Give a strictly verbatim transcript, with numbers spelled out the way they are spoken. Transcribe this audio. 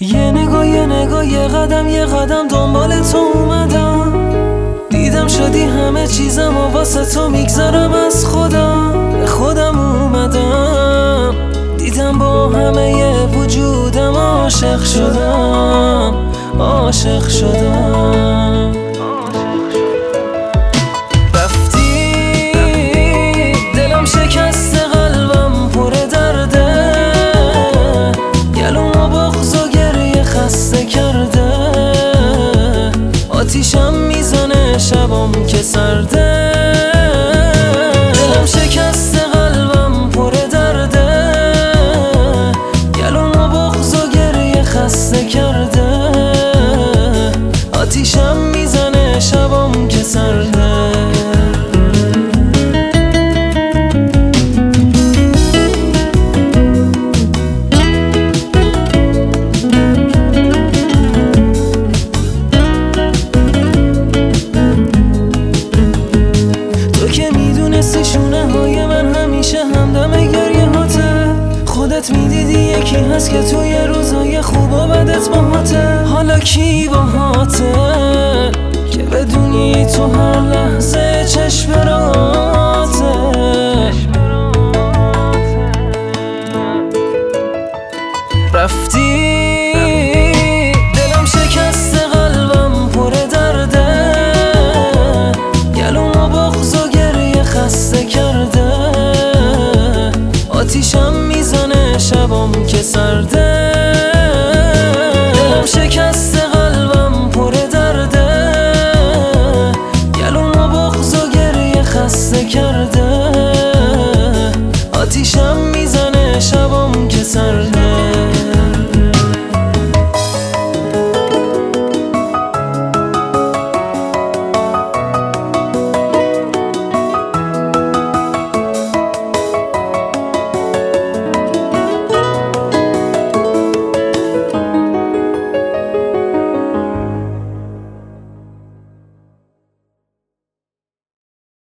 یه نگاه یه نگاه یه قدم یه قدم دنبال تو اومدم، دیدم شدی همه چیزم و واسه تو میگذارم از خودم. به خودم اومدم دیدم با همه وجودم عاشق شدم، عاشق شدم. رفتی دلم شکسته قلبم پر درده، گلوم و بغض و گریه خسته کرده، آتیشم میزنه شبام که سرده. دلم شکسته قلبم پر درده، گلوم و بغض و گریه خسته کرده، آتیشم میزنه شبام که سرده. شونه های من همیشه همدم گریه هاته، خودت میدیدی یکی هست که توی روزای خوب و بدت باهاته. حالا کی باهاته که بدونی تو هر لحظه چشم راته. رفتی دلم شکسته قلبم پر درده، گلوم و بغض و گریه خسته کرده، آتیشم میزنه شبام که سرده. دلم شکسته قلبم پر درده، گلوم و بغض و گریه خسته کرده،